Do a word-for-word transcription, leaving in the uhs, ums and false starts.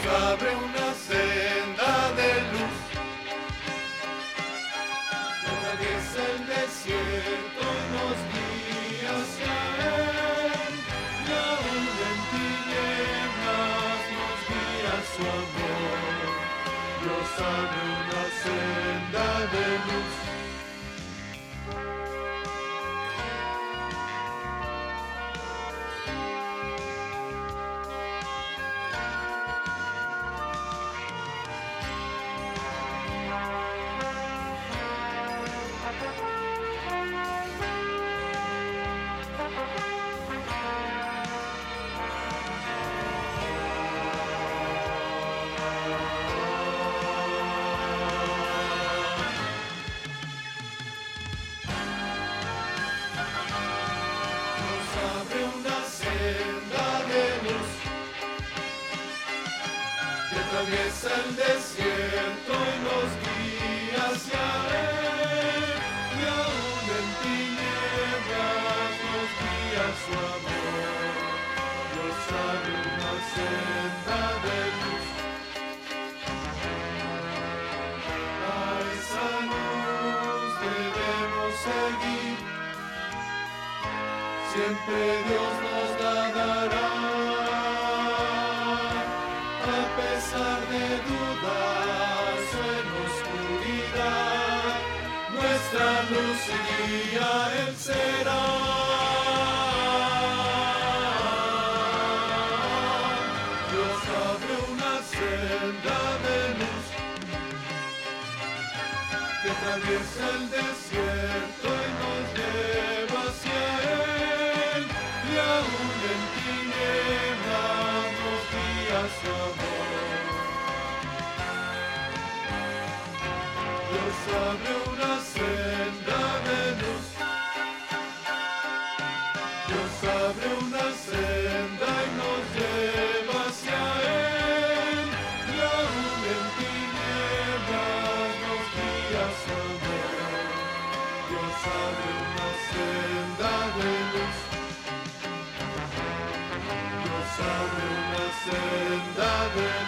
abre una senda de luz, que atraviesa el desierto y nos guía hacia Él, y aún en tinieblas nos guía su amor. Dios abre una senda de luz. Atraviesa el desierto y nos guía hacia Él, y aún en tinieblas nos guía su amor. Dios abre una senda de luz. A esa luz debemos seguir, siempre Dios nos la dará. A pesar de dudas o en oscuridad, nuestra luz y guía Él será. Dios abre una senda de luz, que atraviesa el desierto y nos lleva hacia Él, y aún en tinieblas nos guía su amor. Dios abre una senda de luz, Dios abre una senda y nos lleva hacia Él, y aún en tinieblas nos guía su amor. Dios abre una senda de luz, Dios abre una senda de luz.